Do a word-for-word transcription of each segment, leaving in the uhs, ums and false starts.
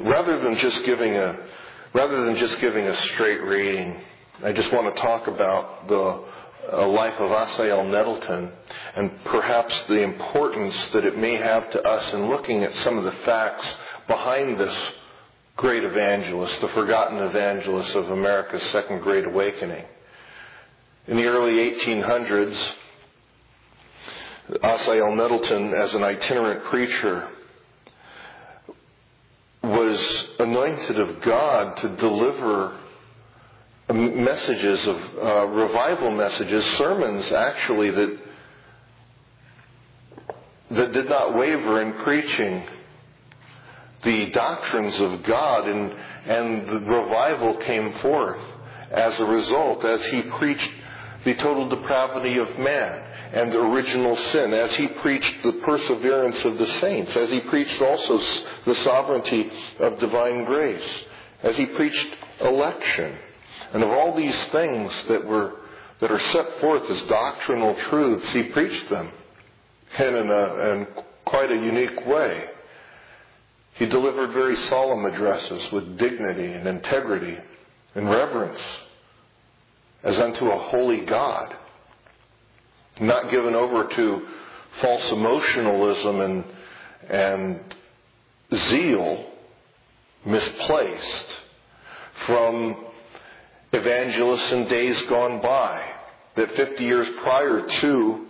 rather than just giving a rather than just giving a straight reading, I just want to talk about the uh, life of Asahel Nettleton and perhaps the importance that it may have to us in looking at some of the facts behind this great evangelist, the forgotten evangelist of America's Second Great Awakening. In the early eighteen hundreds, Asahel Nettleton, as an itinerant preacher, was anointed of God to deliver messages of uh, revival messages, sermons actually that that did not waver in preaching the doctrines of God, and and the revival came forth as a result, as he preached the total depravity of man and original sin, as he preached the perseverance of the saints, as he preached also the sovereignty of divine grace, as he preached election, and of all these things that were that are set forth as doctrinal truths, he preached them in, in, a, in quite a unique way. He delivered very solemn addresses with dignity and integrity and reverence as unto a holy God, not given over to false emotionalism and, and zeal misplaced from evangelists in days gone by, that fifty years prior to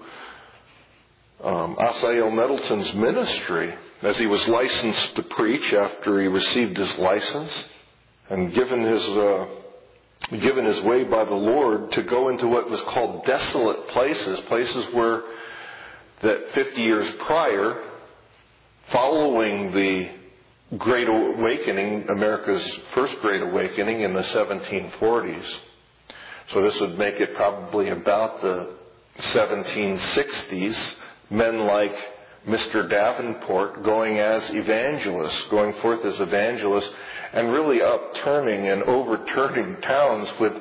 um, Asahel Nettleton's ministry, as he was licensed to preach after he received his license and given his uh, given his way by the Lord to go into what was called desolate places, places where that fifty years prior, following the Great Awakening, America's first Great Awakening in the seventeen forties. So this would make it probably about the seventeen sixties, men like Mister Davenport going as evangelists, going forth as evangelists, and really upturning and overturning towns with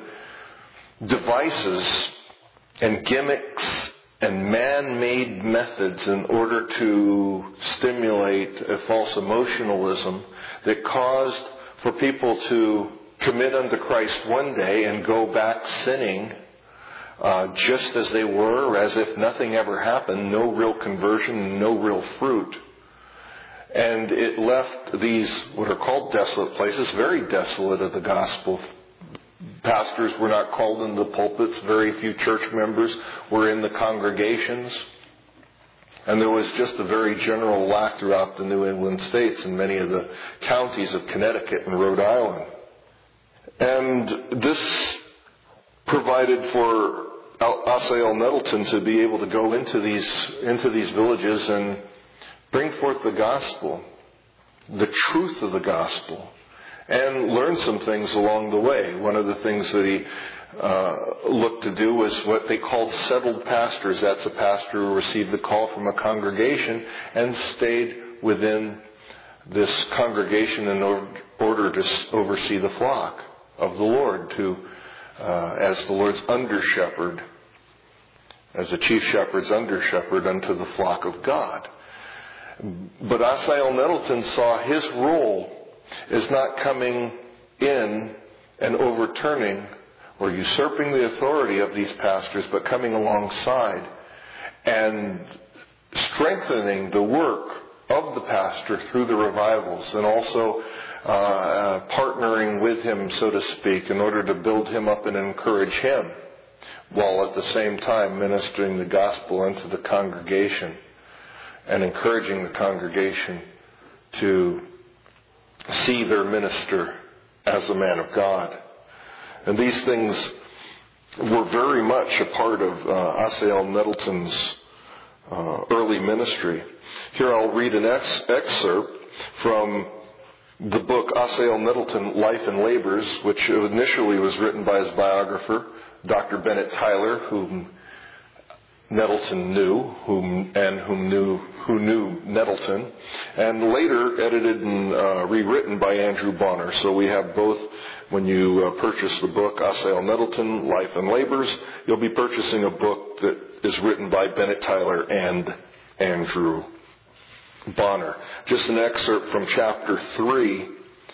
devices and gimmicks and man-made methods in order to stimulate a false emotionalism that caused for people to commit unto Christ one day and go back sinning uh, just as they were, as if nothing ever happened, no real conversion, no real fruit. And it left these, what are called desolate places, very desolate of the gospel. Pastors were not called into the pulpits. Very few church members were in the congregations. And there was just a very general lack throughout the New England states and many of the counties of Connecticut and Rhode Island. And this provided for Asahel Nettleton to be able to go into these, into these villages and bring forth the gospel, the truth of the gospel, and learn some things along the way. One of the things that he uh, looked to do was what they called settled pastors. That's a pastor who received the call from a congregation and stayed within this congregation in order to oversee the flock of the Lord, to uh, as the Lord's under-shepherd, as the chief shepherd's under-shepherd unto the flock of God. But Asahel Nettleton saw his role as not coming in and overturning or usurping the authority of these pastors, but coming alongside and strengthening the work of the pastor through the revivals, and also uh, partnering with him, so to speak, in order to build him up and encourage him, while at the same time ministering the gospel unto the congregation and encouraging the congregation to see their minister as a man of God. And these things were very much a part of uh, Asahel Nettleton's uh, early ministry. Here I'll read an ex- excerpt from the book Asahel Nettleton, Life and Labors, which initially was written by his biographer, Doctor Bennett Tyler, whom Nettleton knew, whom and whom knew who knew Nettleton, and later edited and uh, rewritten by Andrew Bonner. So we have both. When you uh, purchase the book Asahel Nettleton, Life and Labors, you'll be purchasing a book that is written by Bennett Tyler and Andrew Bonner. Just an excerpt from chapter three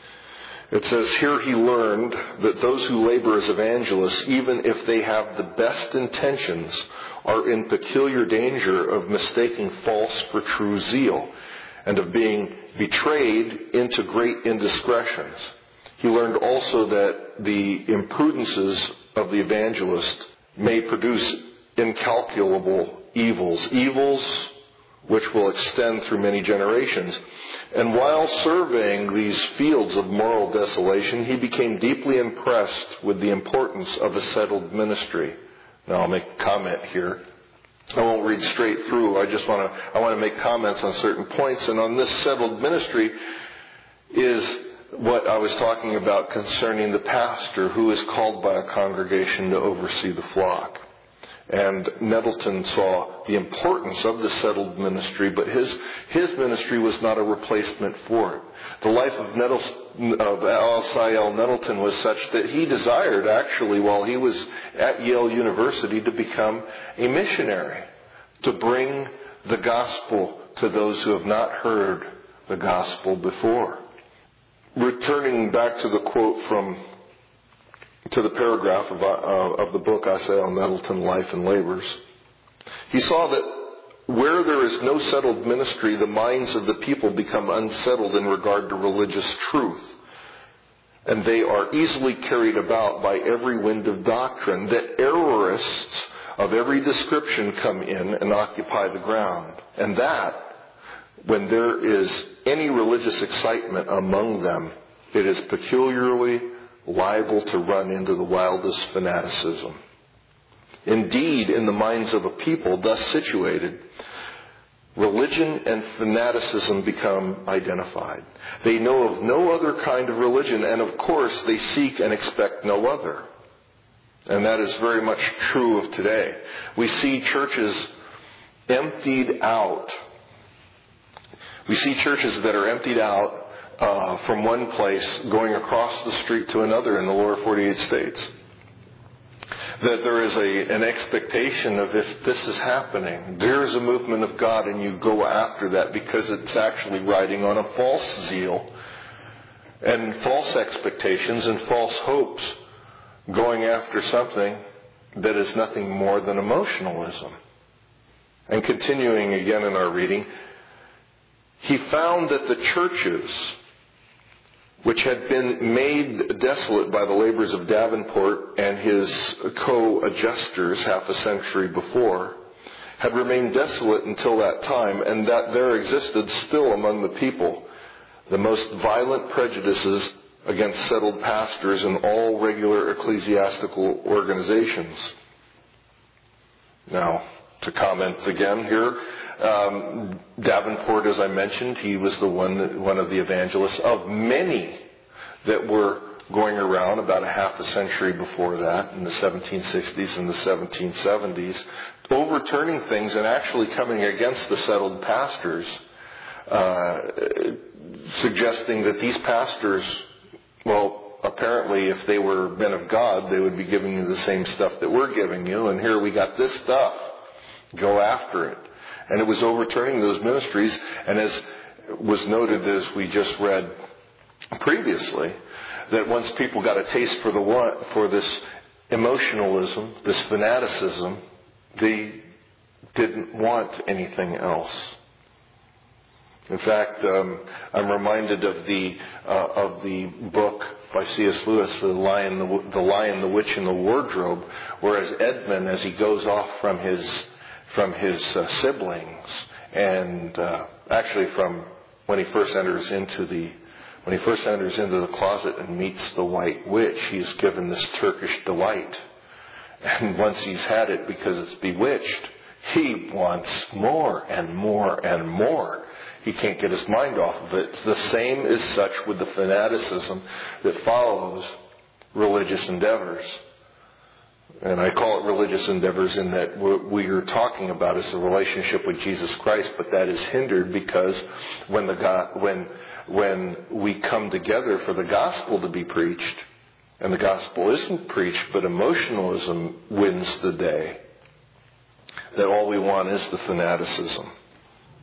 It says, here he learned that those who labor as evangelists, even if they have the best intentions, are in peculiar danger of mistaking false for true zeal and of being betrayed into great indiscretions. He learned also that the imprudences of the evangelist may produce incalculable evils, evils which will extend through many generations. And while surveying these fields of moral desolation, he became deeply impressed with the importance of a settled ministry. Now I'll make a comment here. I won't read straight through. I just want to I want to make comments on certain points. And on this settled ministry is what I was talking about concerning the pastor who is called by a congregation to oversee the flock. And Nettleton saw the importance of the settled ministry, but his his ministry was not a replacement for it. The life of, Nettles, of Alistair Nettleton was such that he desired, actually, while he was at Yale University, to become a missionary, to bring the gospel to those who have not heard the gospel before. Returning back to the quote from to the paragraph of, uh, of the book, Alistair Nettleton, Life and Labors. He saw that where there is no settled ministry, the minds of the people become unsettled in regard to religious truth. And they are easily carried about by every wind of doctrine, that errorists of every description come in and occupy the ground. And that, when there is any religious excitement among them, it is peculiarly liable to run into the wildest fanaticism. Indeed, in the minds of a people thus situated, religion and fanaticism become identified. They know of no other kind of religion, and of course they seek and expect no other. And that is very much true of today. We see churches emptied out. We see churches that are emptied out Uh, from one place going across the street to another in the lower forty-eight states. That there is a, an expectation of, if this is happening, there is a movement of God, and you go after that because it's actually riding on a false zeal and false expectations and false hopes, going after something that is nothing more than emotionalism. And continuing again in our reading, he found that the churches which had been made desolate by the labors of Davenport and his co-adjusters half a century before, had remained desolate until that time, and that there existed still among the people the most violent prejudices against settled pastors in all regular ecclesiastical organizations. Now, to comment again here, Um, Davenport, as I mentioned, he was the one, one of the evangelists of many that were going around about a half a century before that, in the seventeen sixties and the seventeen seventies, overturning things and actually coming against the settled pastors, uh, suggesting that these pastors, well, apparently if they were men of God, they would be giving you the same stuff that we're giving you, and here we got this stuff. Go after it. And it was overturning those ministries, and as was noted as we just read previously, that once people got a taste for the one, for this emotionalism, this fanaticism, they didn't want anything else. In fact, um, I'm reminded of the uh, of the book by C S Lewis, The Lion, the, the Lion, the Witch, and the Wardrobe, whereas Edmund, as he goes off from his from his uh, siblings, and uh, actually from when he first enters into the when he first enters into the closet and meets the White Witch, he is given this Turkish delight, and once he's had it because it's bewitched, he wants more and more and more. He can't get his mind off of it. The same is such with the fanaticism that follows religious endeavors. And I call it religious endeavors in that what we are talking about is the relationship with Jesus Christ, but that is hindered because when the God, when when we come together for the gospel to be preached, and the gospel isn't preached, but emotionalism wins the day, that all we want is the fanaticism.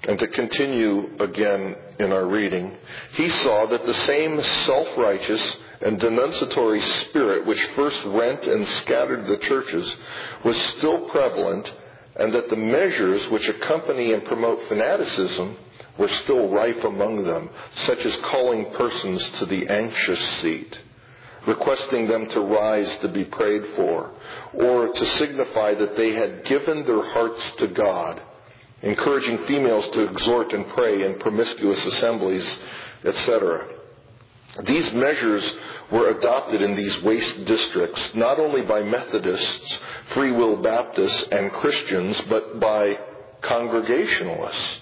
And to continue again in our reading, he saw that the same self-righteous and denunciatory spirit which first rent and scattered the churches was still prevalent, and that the measures which accompany and promote fanaticism were still rife among them, such as calling persons to the anxious seat, requesting them to rise to be prayed for, or to signify that they had given their hearts to God, encouraging females to exhort and pray in promiscuous assemblies, et cetera. These measures were adopted in these waste districts, not only by Methodists, Free Will Baptists, and Christians, but by Congregationalists.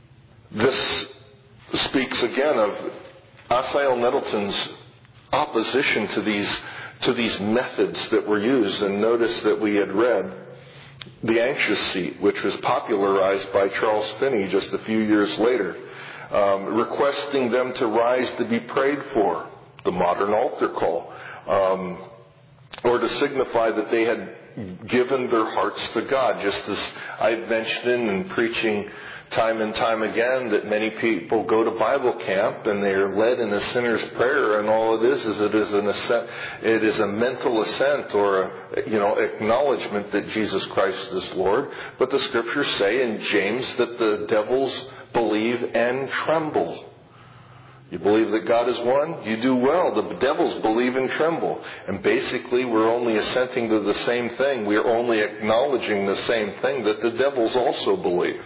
This speaks again of Asahel Nettleton's opposition to these to these methods that were used. And notice that we had read the anxious seat, which was popularized by Charles Finney just a few years later, um, requesting them to rise to be prayed for, the modern altar call, um, or to signify that they had given their hearts to God, just as I've mentioned in preaching time and time again, that many people go to Bible camp and they are led in a sinner's prayer, and all it is is it is an assent, it is a mental assent or a, you know, acknowledgement that Jesus Christ is Lord. But the scriptures say in James that the devils believe and tremble. You believe that God is one? You do well. The devils believe and tremble. And basically we're only assenting to the same thing. We're only acknowledging the same thing that the devils also believe.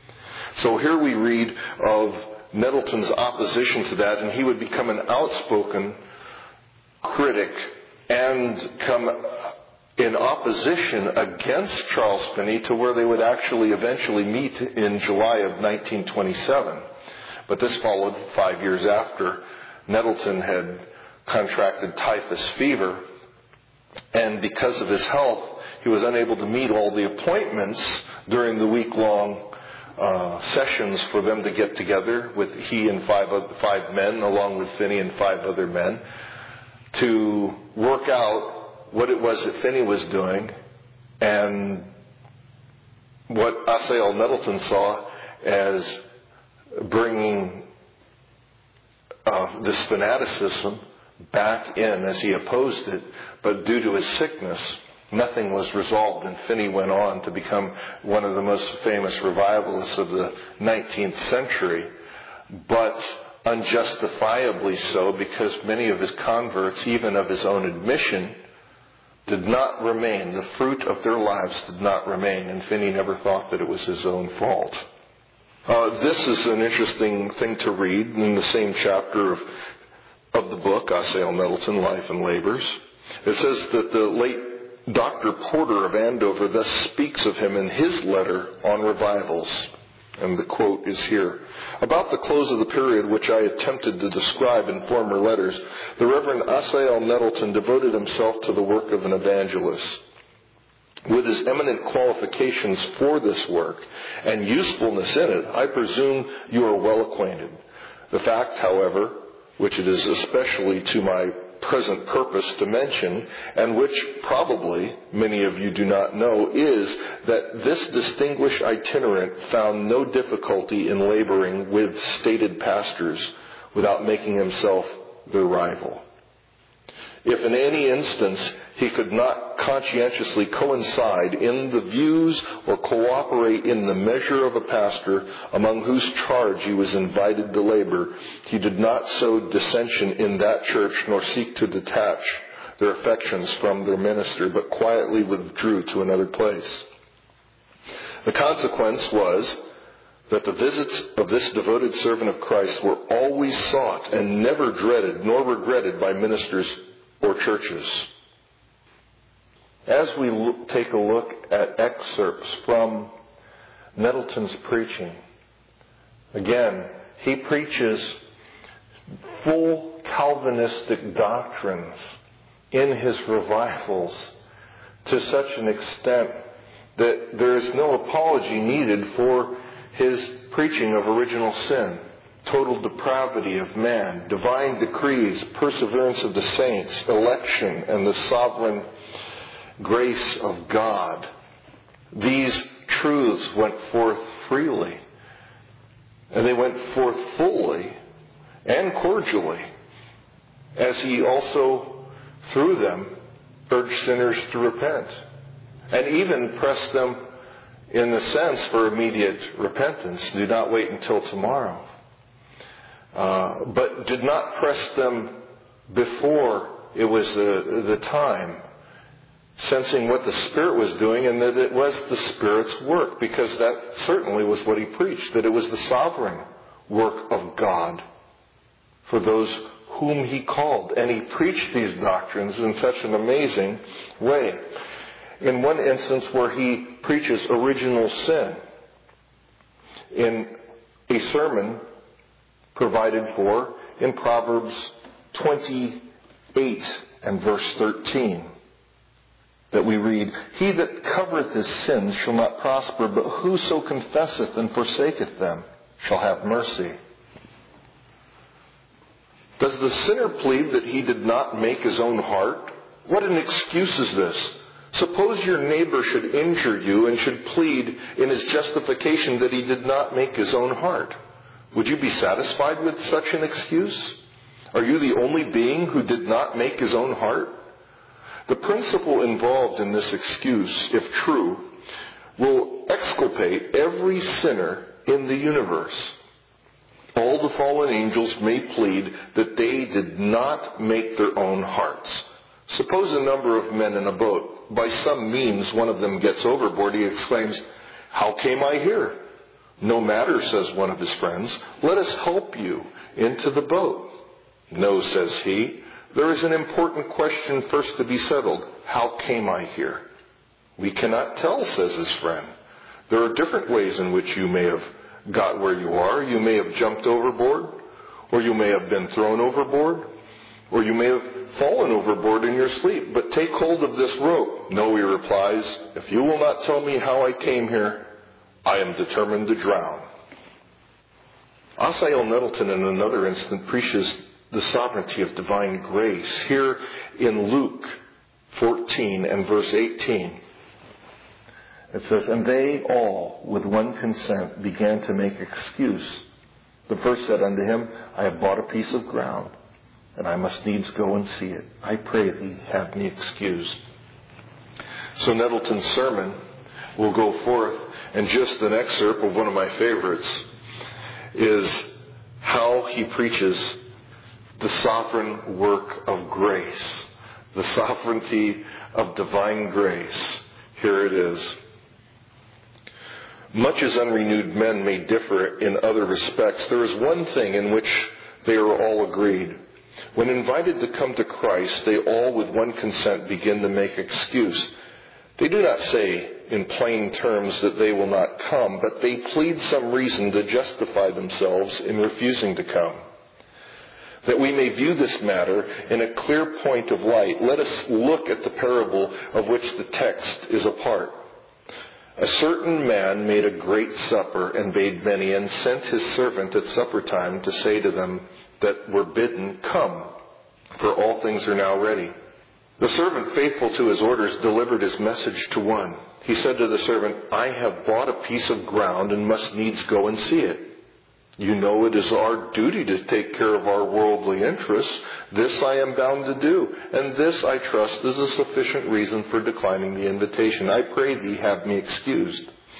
So here we read of Nettleton's opposition to that, and he would become an outspoken critic and come in opposition against Charles Finney, to where they would actually eventually meet in July of nineteen twenty-seven. But this followed five years after Nettleton had contracted typhus fever, and because of his health, he was unable to meet all the appointments during the week-long Uh, sessions for them to get together with he and five other, five men, along with Finney and five other men, to work out what it was that Finney was doing and what Asahel Nettleton saw as bringing uh, this fanaticism back in, as he opposed it. But due to his sickness, nothing was resolved, and Finney went on to become one of the most famous revivalists of the nineteenth century, but unjustifiably so, because many of his converts, even of his own admission, did not remain. The fruit of their lives did not remain, and Finney never thought that it was his own fault. Uh, this is an interesting thing to read in the same chapter of, of the book, Asahel Nettleton, Life and Labors. It says that the late Doctor Porter of Andover thus speaks of him in his letter on revivals, and the quote is here. About the close of the period which I attempted to describe in former letters, the Reverend Asahel Nettleton devoted himself to the work of an evangelist. With his eminent qualifications for this work and usefulness in it, I presume you are well acquainted. The fact, however, which it is especially to my present purpose to mention, and which probably many of you do not know, is that this distinguished itinerant found no difficulty in laboring with stated pastors without making himself their rival. If in any instance he could not conscientiously coincide in the views or cooperate in the measure of a pastor among whose charge he was invited to labor, he did not sow dissension in that church nor seek to detach their affections from their minister, but quietly withdrew to another place. The consequence was that the visits of this devoted servant of Christ were always sought and never dreaded nor regretted by ministers or churches. As we look, take a look at excerpts from Nettleton's preaching, again, he preaches full Calvinistic doctrines in his revivals to such an extent that there is no apology needed for his preaching of original sin, total depravity of man, divine decrees, perseverance of the saints, election, and the sovereign grace of God. These truths went forth freely. And they went forth fully and cordially, as he also, through them, urged sinners to repent, and even pressed them, in a sense, for immediate repentance. Do not wait until tomorrow. Uh, but did not press them before it was the, the time, sensing what the Spirit was doing and that it was the Spirit's work, because that certainly was what he preached, that it was the sovereign work of God for those whom he called. And he preached these doctrines in such an amazing way. In one instance where he preaches original sin, in a sermon provided for in Proverbs twenty-eight and verse thirteen, that we read, "He that covereth his sins shall not prosper, but whoso confesseth and forsaketh them shall have mercy." Does the sinner plead that he did not make his own heart? What an excuse is this! Suppose your neighbor should injure you and should plead in his justification that he did not make his own heart. Would you be satisfied with such an excuse? Are you the only being who did not make his own heart? The principle involved in this excuse, if true, will exculpate every sinner in the universe. All the fallen angels may plead that they did not make their own hearts. Suppose a number of men in a boat. By some means one of them gets overboard. He exclaims, "How came I here?" "No matter," says one of his friends. "Let us help you into the boat." "No," says he. "There is an important question first to be settled. How came I here?" "We cannot tell," says his friend. "There are different ways in which you may have got where you are. You may have jumped overboard, or you may have been thrown overboard, or you may have fallen overboard in your sleep. But take hold of this rope." "No," he replies. "If you will not tell me how I came here, I am determined to drown." Asahel Nettleton, in another instant, preaches the sovereignty of divine grace. Here in Luke fourteen and verse eighteen, it says, "And they all with one consent began to make excuse. The first said unto him, I have bought a piece of ground, and I must needs go and see it. I pray thee, have me excused." So Nettleton's sermon will go forth, and just an excerpt of one of my favorites is how he preaches the sovereign work of grace, the sovereignty of divine grace. Here it is. "Much as unrenewed men may differ in other respects, there is one thing in which they are all agreed. When invited to come to Christ, they all with one consent begin to make excuse. They do not say in plain terms that they will not come, but they plead some reason to justify themselves in refusing to come. That we may view this matter in a clear point of light, let us look at the parable of which the text is a part. A certain man made a great supper and bade many, and sent his servant at supper time to say to them that were bidden, Come, for all things are now ready. The servant, faithful to his orders, delivered his message to one. He said to the servant, I have bought a piece of ground and must needs go and see it. You know it is our duty to take care of our worldly interests. This I am bound to do, and this, I trust, is a sufficient reason for declining the invitation. I pray thee, have me excused.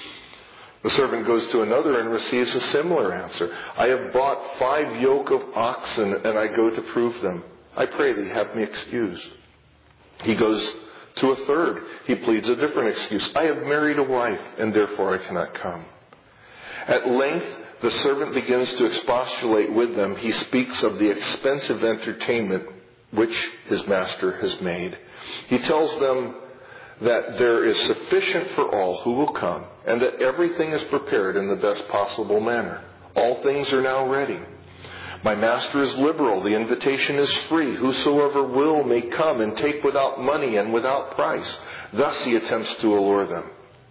The servant goes to another and receives a similar answer. I have bought five yoke of oxen, and I go to prove them. I pray thee, have me excused. He goes to a third. He pleads a different excuse. I have married a wife, and therefore I cannot come. At length, the servant begins to expostulate with them. He speaks of the expensive entertainment which his master has made. He tells them that there is sufficient for all who will come, and that everything is prepared in the best possible manner. All things are now ready. My master is liberal. The invitation is free. Whosoever will may come and take without money and without price. Thus he attempts to allure them.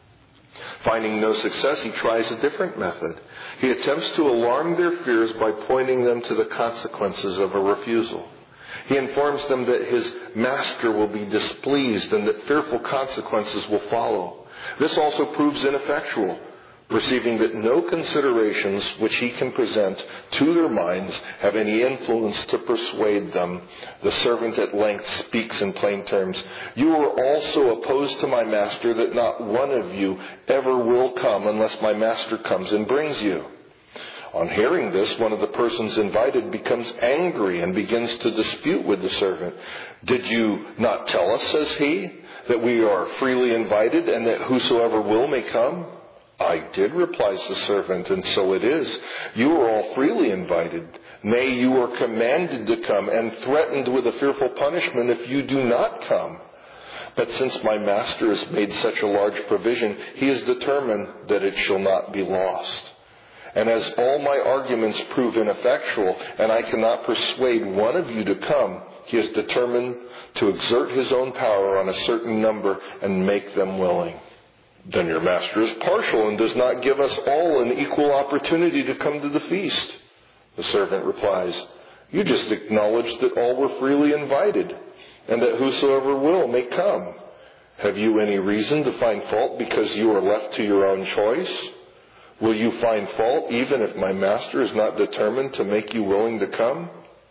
Finding no success, he tries a different method. He attempts to alarm their fears by pointing them to the consequences of a refusal. He informs them that his master will be displeased and that fearful consequences will follow. This also proves ineffectual. Perceiving that no considerations which he can present to their minds have any influence to persuade them, the servant at length speaks in plain terms. You are also opposed to my master, that not one of you ever will come unless my master comes and brings you. On hearing this, one of the persons invited becomes angry and begins to dispute with the servant. Did you not tell us, says he, that we are freely invited and that whosoever will may come? I did, replies the servant, and so it is. You are all freely invited. Nay, you are commanded to come and threatened with a fearful punishment if you do not come. But since my master has made such a large provision, he is determined that it shall not be lost. And as all my arguments prove ineffectual, and I cannot persuade one of you to come, he is determined to exert his own power on a certain number and make them willing. Then your master is partial and does not give us all an equal opportunity to come to the feast. The servant replies, you just acknowledged that all were freely invited, and that whosoever will may come. Have you any reason to find fault because you are left to your own choice? Will you find fault even if my master is not determined to make you willing to come?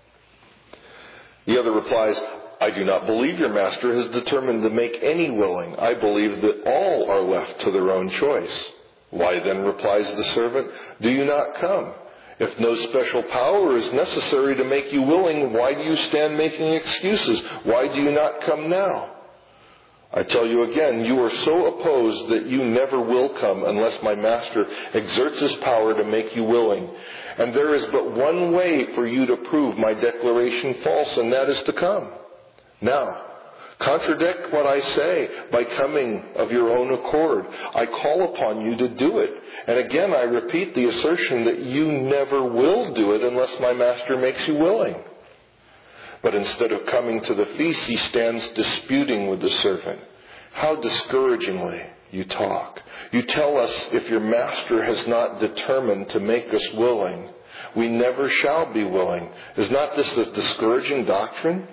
The other replies, I do not believe your master has determined to make any willing. I believe that all are left to their own choice. Why then, replies the servant, do you not come? If no special power is necessary to make you willing, why do you stand making excuses? Why do you not come now? I tell you again, you are so opposed that you never will come unless my master exerts his power to make you willing. And there is but one way for you to prove my declaration false, and that is to come. Now, contradict what I say by coming of your own accord. I call upon you to do it. And again, I repeat the assertion that you never will do it unless my master makes you willing. But instead of coming to the feast, he stands disputing with the servant. How discouragingly you talk. You tell us if your master has not determined to make us willing, we never shall be willing. Is not this a discouraging doctrine?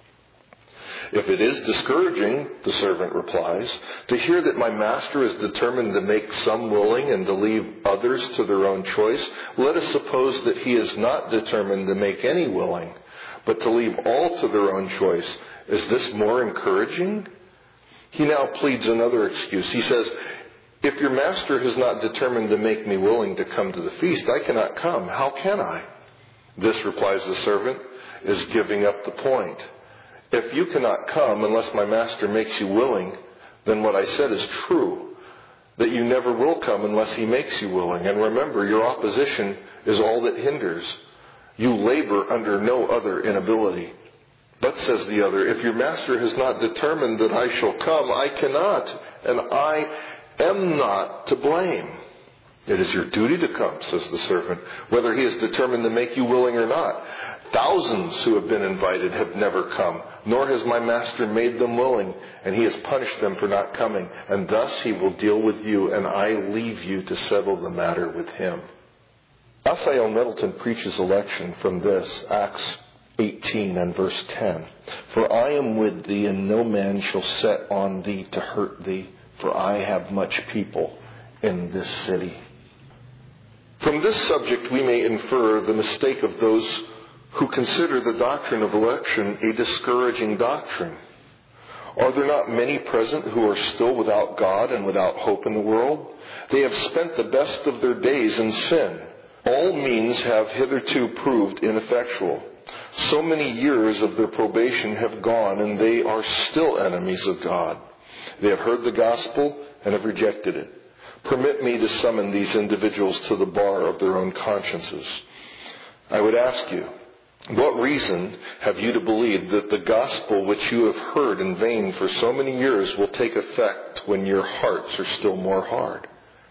If it is discouraging, the servant replies, to hear that my master is determined to make some willing and to leave others to their own choice, let us suppose that he is not determined to make any willing, but to leave all to their own choice. Is this more encouraging? He now pleads another excuse. He says, if your master has not determined to make me willing to come to the feast, I cannot come. How can I? This, replies the servant, is giving up the point. If you cannot come unless my master makes you willing, then what I said is true, that you never will come unless he makes you willing. And remember, your opposition is all that hinders. You labor under no other inability. But, says the other, if your master has not determined that I shall come, I cannot, and I am not to blame. It is your duty to come, says the servant, whether he is determined to make you willing or not. Thousands who have been invited have never come, nor has my master made them willing, and he has punished them for not coming. And thus he will deal with you, and I leave you to settle the matter with him. Raphael Middleton preaches election from this, Acts eighteen and verse ten. For I am with thee, and no man shall set on thee to hurt thee, for I have much people in this city. From this subject we may infer the mistake of those who consider the doctrine of election a discouraging doctrine. Are there not many present who are still without God and without hope in the world? They have spent the best of their days in sin. All means have hitherto proved ineffectual. So many years of their probation have gone, and they are still enemies of God. They have heard the gospel and have rejected it. Permit me to summon these individuals to the bar of their own consciences. I would ask you, what reason have you to believe that the gospel which you have heard in vain for so many years will take effect when your hearts are still more hard?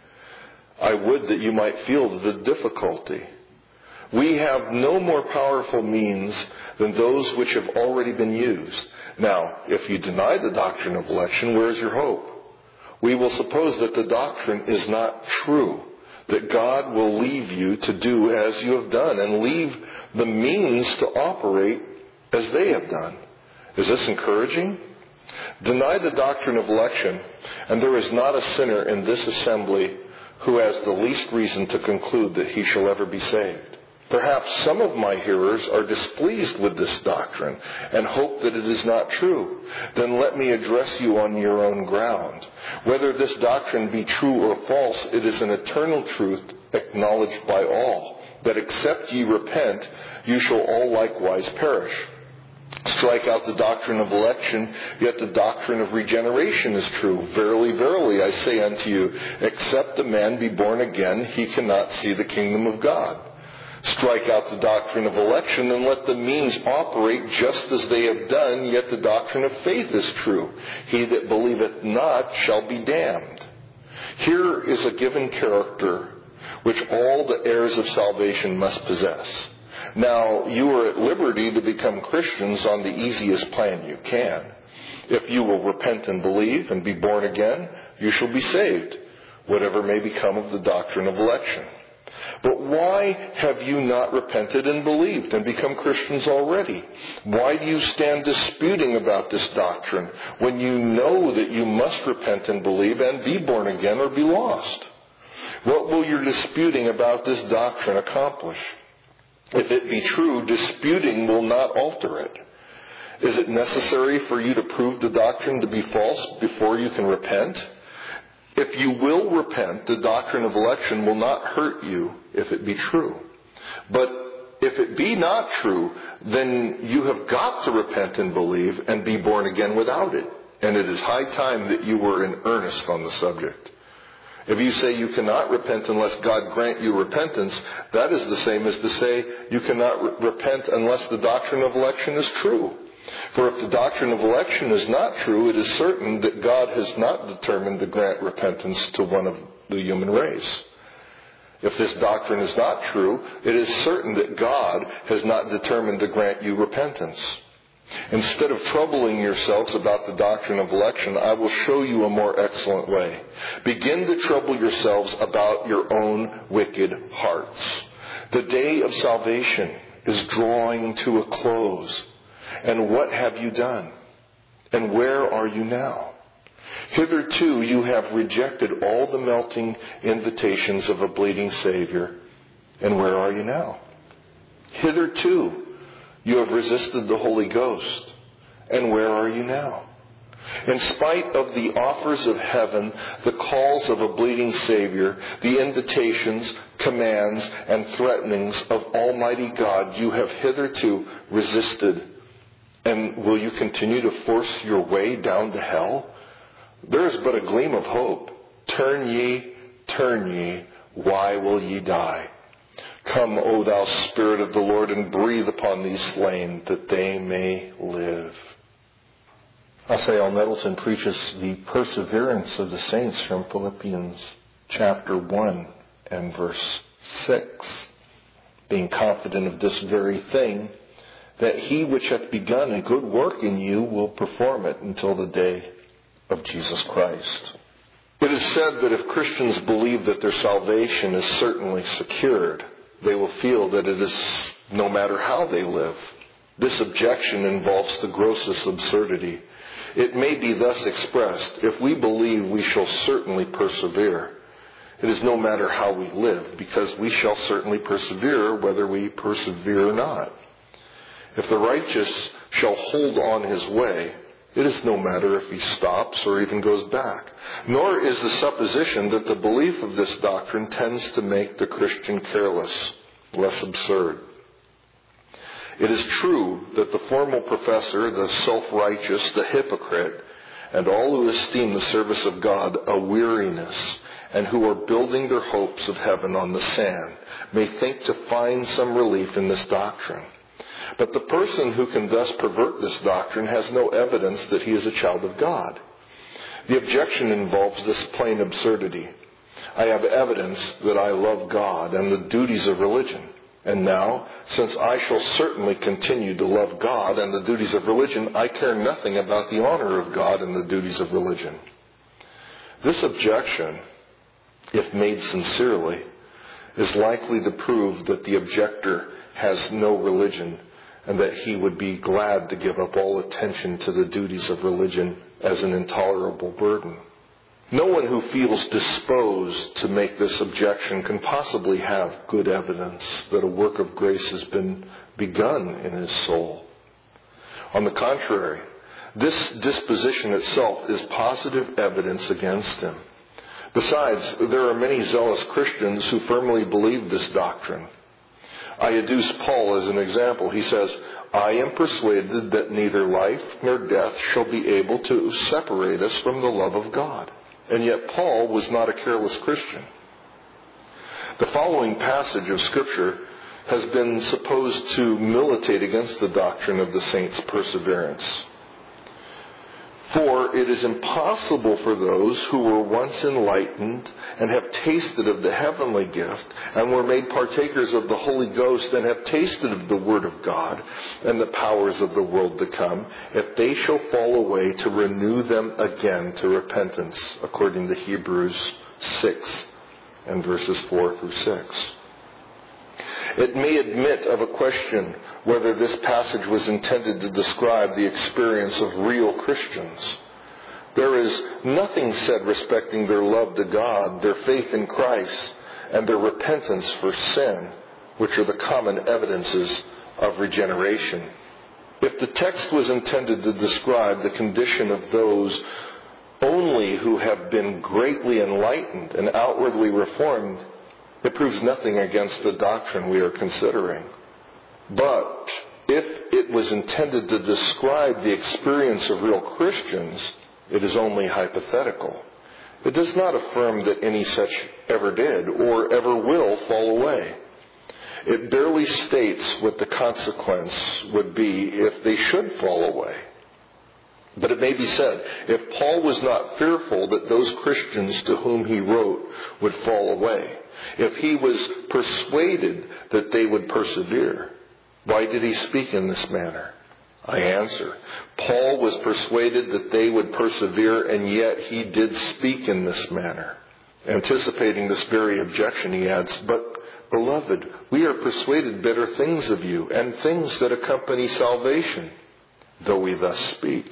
I would that you might feel the difficulty. We have no more powerful means than those which have already been used. Now, if you deny the doctrine of election, where is your hope? We will suppose that the doctrine is not true, that God will leave you to do as you have done and leave the means to operate as they have done. Is this encouraging? Deny the doctrine of election, and there is not a sinner in this assembly who has the least reason to conclude that he shall ever be saved. Perhaps some of my hearers are displeased with this doctrine and hope that it is not true. Then let me address you on your own ground. Whether this doctrine be true or false, it is an eternal truth acknowledged by all, that except ye repent, you shall all likewise perish. Strike out the doctrine of election, yet the doctrine of regeneration is true. Verily, verily, I say unto you, except a man be born again, he cannot see the kingdom of God. Strike out the doctrine of election, and let the means operate just as they have done, yet the doctrine of faith is true. He that believeth not shall be damned. Here is a given character which all the heirs of salvation must possess. Now, you are at liberty to become Christians on the easiest plan you can. If you will repent and believe and be born again, you shall be saved, whatever may become of the doctrine of election. But why have you not repented and believed and become Christians already? Why do you stand disputing about this doctrine when you know that you must repent and believe and be born again or be lost? What will your disputing about this doctrine accomplish? If it be true, disputing will not alter it. Is it necessary for you to prove the doctrine to be false before you can repent? If you will repent, the doctrine of election will not hurt you if it be true. But if it be not true, then you have got to repent and believe and be born again without it. And it is high time that you were in earnest on the subject. If you say you cannot repent unless God grant you repentance, that is the same as to say you cannot re- repent unless the doctrine of election is true. For if the doctrine of election is not true, it is certain that God has not determined to grant repentance to one of the human race. If this doctrine is not true, it is certain that God has not determined to grant you repentance. Instead of troubling yourselves about the doctrine of election, I will show you a more excellent way. Begin to trouble yourselves about your own wicked hearts. The day of salvation is drawing to a close. And what have you done? And where are you now? Hitherto you have rejected all the melting invitations of a bleeding Savior. And where are you now? Hitherto you have resisted the Holy Ghost. And where are you now? In spite of the offers of heaven, the calls of a bleeding Savior, the invitations, commands, and threatenings of Almighty God, you have hitherto resisted. And will you continue to force your way down to hell? There is but a gleam of hope. Turn ye, turn ye, why will ye die? Come, O thou Spirit of the Lord, and breathe upon these slain, that they may live. Raphael Nettleton preaches the perseverance of the saints from Philippians chapter one and verse six. Being confident of this very thing, that he which hath begun a good work in you will perform it until the day of Jesus Christ. It is said that if Christians believe that their salvation is certainly secured, they will feel that it is no matter how they live. This objection involves the grossest absurdity. It may be thus expressed: if we believe, we shall certainly persevere. It is no matter how we live, because we shall certainly persevere whether we persevere or not. If the righteous shall hold on his way, it is no matter if he stops or even goes back. Nor is the supposition that the belief of this doctrine tends to make the Christian careless less absurd. It is true that the formal professor, the self-righteous, the hypocrite, and all who esteem the service of God a weariness, and who are building their hopes of heaven on the sand, may think to find some relief in this doctrine. But the person who can thus pervert this doctrine has no evidence that he is a child of God. The objection involves this plain absurdity: I have evidence that I love God and the duties of religion. And now, since I shall certainly continue to love God and the duties of religion, I care nothing about the honor of God and the duties of religion. This objection, if made sincerely, is likely to prove that the objector has no religion, and that he would be glad to give up all attention to the duties of religion as an intolerable burden. No one who feels disposed to make this objection can possibly have good evidence that a work of grace has been begun in his soul. On the contrary, this disposition itself is positive evidence against him. Besides, there are many zealous Christians who firmly believe this doctrine. I adduce Paul as an example. He says, I am persuaded that neither life nor death shall be able to separate us from the love of God. And yet Paul was not a careless Christian. The following passage of Scripture has been supposed to militate against the doctrine of the saints' perseverance. For it is impossible for those who were once enlightened and have tasted of the heavenly gift and were made partakers of the Holy Ghost and have tasted of the Word of God and the powers of the world to come, if they shall fall away, to renew them again to repentance, according to Hebrews six and verses four through six. It may admit of a question whether this passage was intended to describe the experience of real Christians. There is nothing said respecting their love to God, their faith in Christ, and their repentance for sin, which are the common evidences of regeneration. If the text was intended to describe the condition of those only who have been greatly enlightened and outwardly reformed, it proves nothing against the doctrine we are considering. But if it was intended to describe the experience of real Christians, it is only hypothetical. It does not affirm that any such ever did or ever will fall away. It barely states what the consequence would be if they should fall away. But it may be said, if Paul was not fearful that those Christians to whom he wrote would fall away, if he was persuaded that they would persevere, why did he speak in this manner? I answer, Paul was persuaded that they would persevere, and yet he did speak in this manner. Anticipating this very objection, he adds, but, beloved, we are persuaded better things of you, and things that accompany salvation, though we thus speak.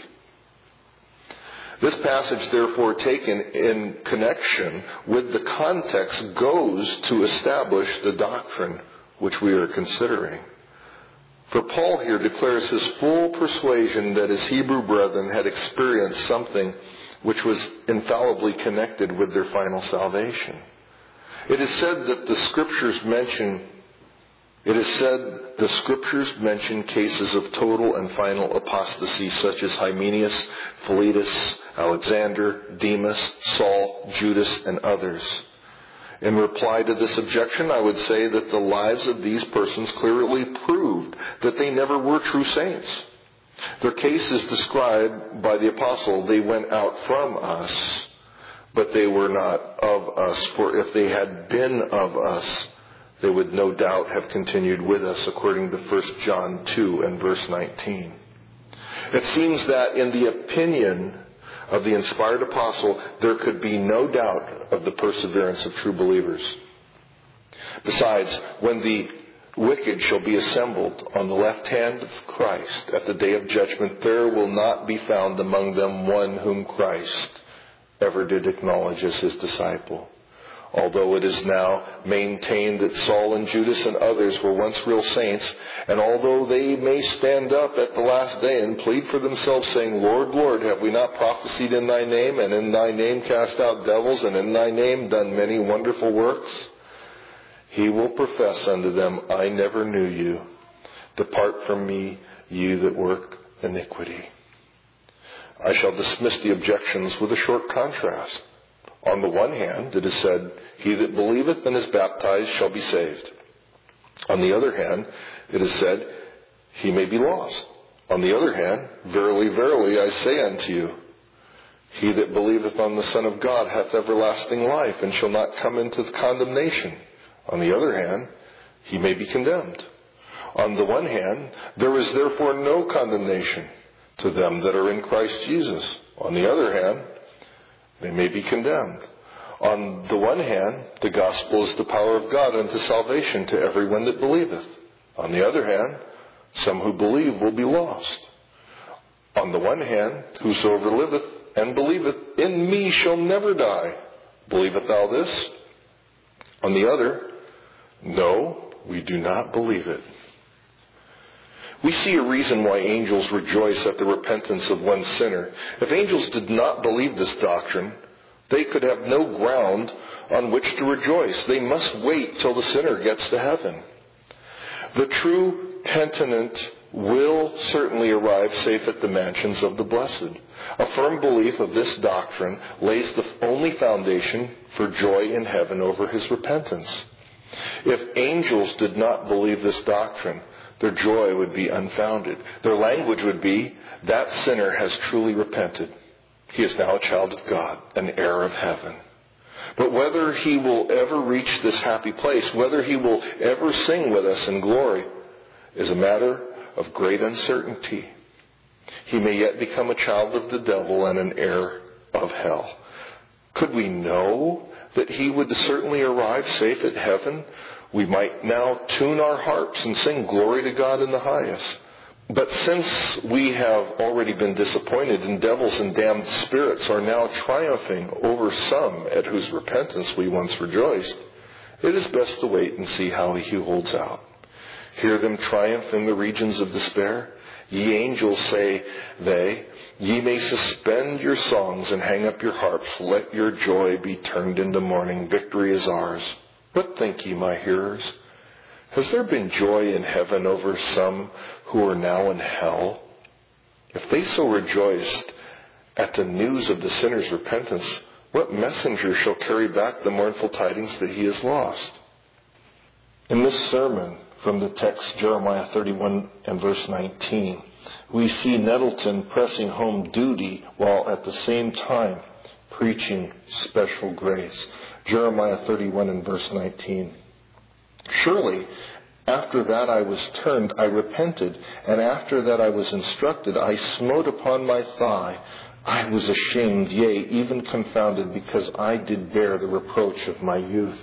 This passage, therefore, taken in connection with the context, goes to establish the doctrine which we are considering. For Paul here declares his full persuasion that his Hebrew brethren had experienced something which was infallibly connected with their final salvation. It is said that the Scriptures mention It is said the Scriptures mention cases of total and final apostasy, such as Hymenaeus, Philetus, Alexander, Demas, Saul, Judas, and others. In reply to this objection, I would say that the lives of these persons clearly proved that they never were true saints. Their case is described by the apostle, they went out from us, but they were not of us. For if they had been of us, they would no doubt have continued with us, according to First John two and verse nineteen. It seems that in the opinion of the inspired apostle, there could be no doubt of the perseverance of true believers. Besides, when the wicked shall be assembled on the left hand of Christ at the day of judgment, there will not be found among them one whom Christ ever did acknowledge as his disciple. Although it is now maintained that Saul and Judas and others were once real saints, and although they may stand up at the last day and plead for themselves, saying, Lord, Lord, have we not prophesied in thy name, and in thy name cast out devils, and in thy name done many wonderful works? He will profess unto them, I never knew you. Depart from me, you that work iniquity. I shall dismiss the objections with a short contrast. On the one hand, it is said, he that believeth and is baptized shall be saved. On the other hand, it is said, he may be lost. On the other hand, verily, verily, I say unto you, he that believeth on the Son of God hath everlasting life, and shall not come into condemnation. On the other hand, he may be condemned. On the one hand, there is therefore no condemnation to them that are in Christ Jesus. On the other hand, they may be condemned. On the one hand, the gospel is the power of God unto salvation to everyone that believeth. On the other hand, some who believe will be lost. On the one hand, whosoever liveth and believeth in me shall never die. Believest thou this? On the other, no, we do not believe it. We see a reason why angels rejoice at the repentance of one sinner. If angels did not believe this doctrine, they could have no ground on which to rejoice. They must wait till the sinner gets to heaven. The true penitent will certainly arrive safe at the mansions of the blessed. A firm belief of this doctrine lays the only foundation for joy in heaven over his repentance. If angels did not believe this doctrine, their joy would be unfounded. Their language would be, that sinner has truly repented. He is now a child of God, an heir of heaven. But whether he will ever reach this happy place, whether he will ever sing with us in glory, is a matter of great uncertainty. He may yet become a child of the devil and an heir of hell. Could we know that he would certainly arrive safe at heaven, we might now tune our harps and sing glory to God in the highest. But since we have already been disappointed and devils and damned spirits are now triumphing over some at whose repentance we once rejoiced, it is best to wait and see how he holds out. Hear them triumph in the regions of despair? Ye angels, say they, ye may suspend your songs and hang up your harps. Let your joy be turned into mourning. Victory is ours. What think ye, my hearers? Has there been joy in heaven over some who are now in hell? If they so rejoiced at the news of the sinner's repentance, what messenger shall carry back the mournful tidings that he is lost? In this sermon, from the text Jeremiah thirty-one and verse nineteen, we see Nettleton pressing home duty while at the same time preaching special grace. Jeremiah thirty-one and verse nineteen. Surely, after that I was turned, I repented, and after that I was instructed, I smote upon my thigh. I was ashamed, yea, even confounded, because I did bear the reproach of my youth.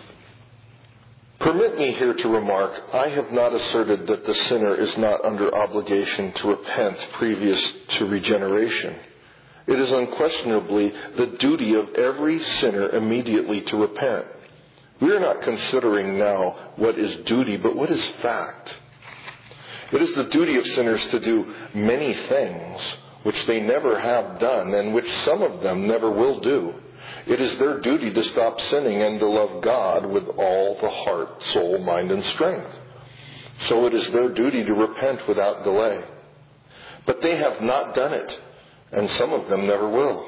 Permit me here to remark, I have not asserted that the sinner is not under obligation to repent previous to regeneration. It is unquestionably the duty of every sinner immediately to repent. We are not considering now what is duty, but what is fact. It is the duty of sinners to do many things which they never have done and which some of them never will do. It is their duty to stop sinning and to love God with all the heart, soul, mind, and strength. So it is their duty to repent without delay. But they have not done it, and some of them never will.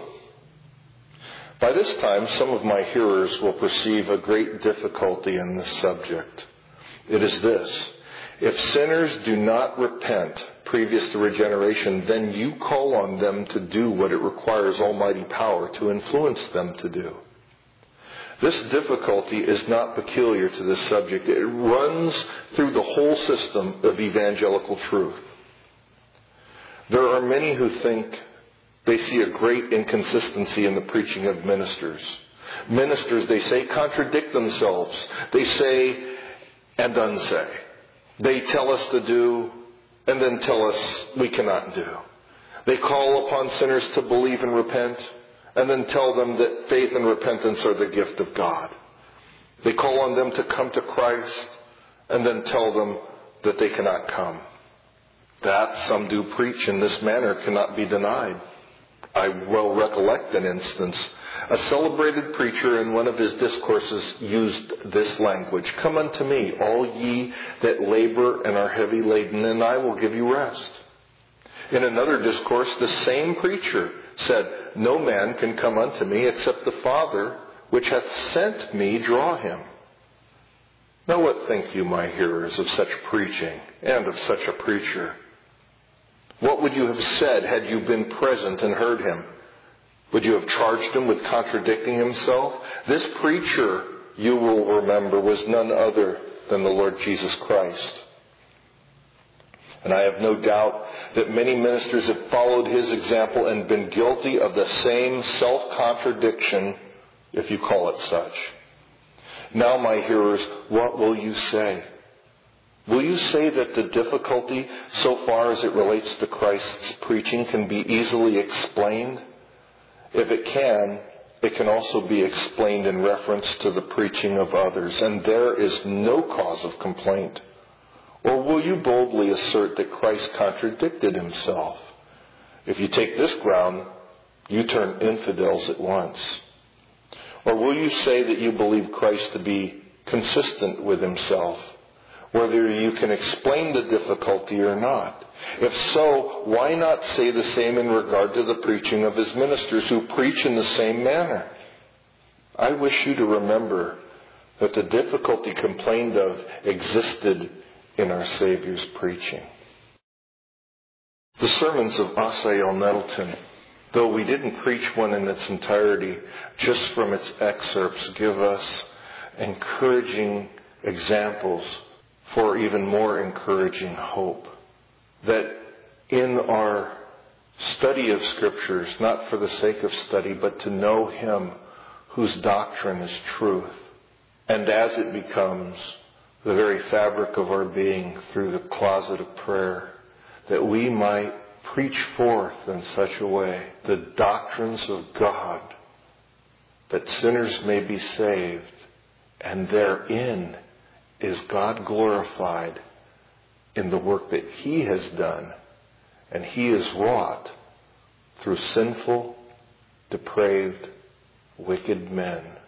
By this time, some of my hearers will perceive a great difficulty in this subject. It is this: if sinners do not repent previous to regeneration, then you call on them to do what it requires almighty power to influence them to do. This difficulty is not peculiar to this subject. It runs through the whole system of evangelical truth. There are many who think they see a great inconsistency in the preaching of ministers. Ministers, they say, contradict themselves. They say and unsay. They tell us to do and then tell us we cannot do. They call upon sinners to believe and repent and then tell them that faith and repentance are the gift of God. They call on them to come to Christ and then tell them that they cannot come. That some do preach in this manner cannot be denied. I well recollect an instance. A celebrated preacher in one of his discourses used this language: "Come unto me, all ye that labor and are heavy laden, and I will give you rest." In another discourse, the same preacher said, "No man can come unto me except the Father which hath sent me draw him." Now what think you, my hearers, of such preaching and of such a preacher? What would you have said had you been present and heard him? Would you have charged him with contradicting himself? This preacher, you will remember, was none other than the Lord Jesus Christ. And I have no doubt that many ministers have followed his example and been guilty of the same self-contradiction, if you call it such. Now, my hearers, what will you say? Will you say that the difficulty, so far as it relates to Christ's preaching, can be easily explained? If it can, it can also be explained in reference to the preaching of others, and there is no cause of complaint. Or will you boldly assert that Christ contradicted himself? If you take this ground, you turn infidels at once. Or will you say that you believe Christ to be consistent with himself, whether you can explain the difficulty or not? If so, why not say the same in regard to the preaching of his ministers who preach in the same manner? I wish you to remember that the difficulty complained of existed in our Savior's preaching. The sermons of Asahel Nettleton, though we didn't preach one in its entirety, just from its excerpts give us encouraging examples for even more encouraging hope. That in our study of Scriptures, not for the sake of study, but to know Him whose doctrine is truth, and as it becomes the very fabric of our being through the closet of prayer, that we might preach forth in such a way the doctrines of God, that sinners may be saved, and therein is God glorified in the work that He has done, and He has wrought through sinful, depraved, wicked men.